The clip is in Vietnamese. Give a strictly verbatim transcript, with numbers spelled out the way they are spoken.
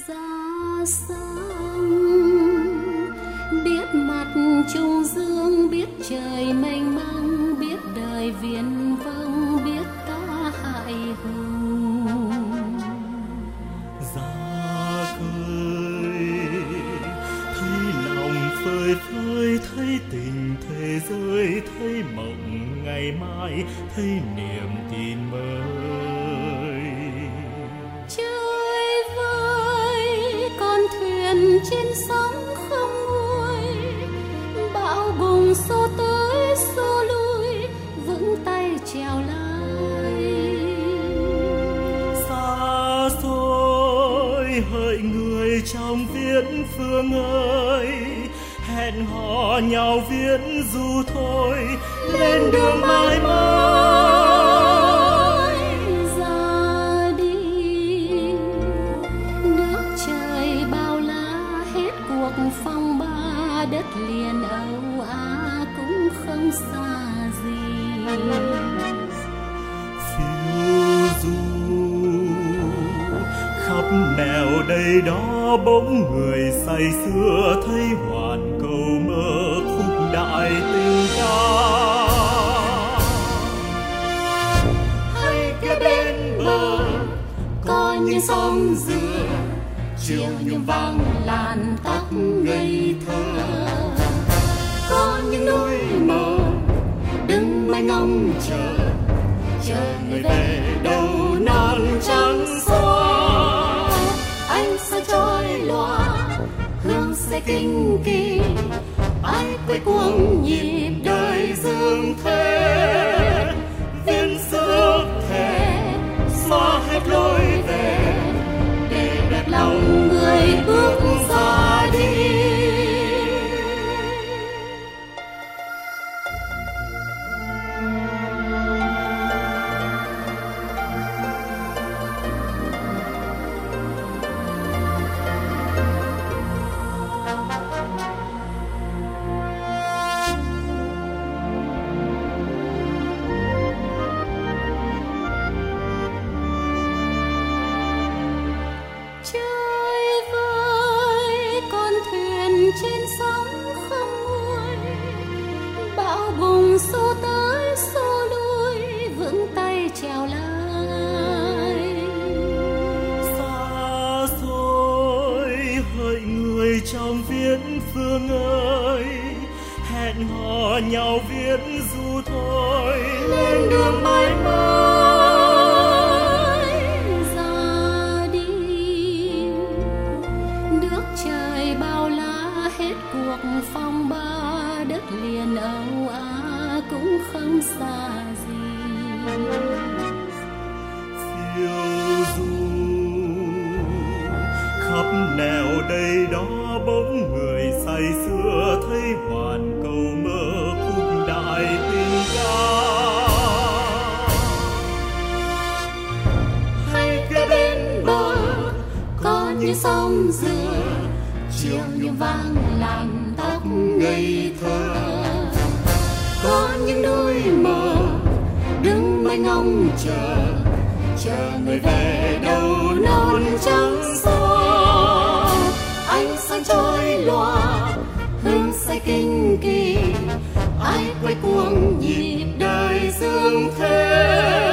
xa xăm, biết mặt trung dương, biết trời mênh mông, biết đời viển vông, biết ta hại hùng. Ra khơi thấy lòng phơi phới, thấy tình thế giới, thấy mộng ngày mai, thấy niềm tin mới. Chơi vơi con thuyền trên sóng không nguôi, bão bùng xô tới xô lui, vững tay trèo lái. Xa xôi hỡi người trong viễn phương ơi, hẹn hò nhau viễn du thôi, lên đường mãi mãi ra đi. Nước trời bao la, hết cuộc phong ba, đất liền Âu Á cũng không xa gì. Phiêu du khắp nẻo đây đó, bỗng người say sưa thấy hoàn cầu mơ khúc đại tình ca. Hay kế bên bờ có những sông dừa, chiều nhung vang làn tóc ngây thơ. Có những núi mờ đứng mãi ngóng chờ, chờ người về đầu non trắng xóa. Ánh sáng chói lòa hương sẽ kinh kỳ, ai quay cuồng nhịp đời dương thế. Viên sức thề xóa hết lối về, để đẹp lòng người bước ra đi. Trên sóng không nguôi, bão bùng xô tới xô lui, vững tay trèo lái. Xa xôi hỡi người trong viễn phương ơi, hẹn hò nhau viễn du thôi, lên đường mãi mãi ra đi. Nước trời bao la, hết cuộc phong ba, đất liền Âu Á cũng không xa gì. Phiêu du khắp nẻo đây đó, bỗng người say sưa thấy hoàn cầu mơ khúc đại tình ca. Hay kế bên bờ có những sông dừa, chiều nhung vang làn tóc ngây thơ. Có những núi mờ đứng mãi ngóng chờ, chờ người về đầu non trắng xóa. Ánh sáng chói lòa hương say kinh kỳ, ai quay cuồng nhịp đời dương thế.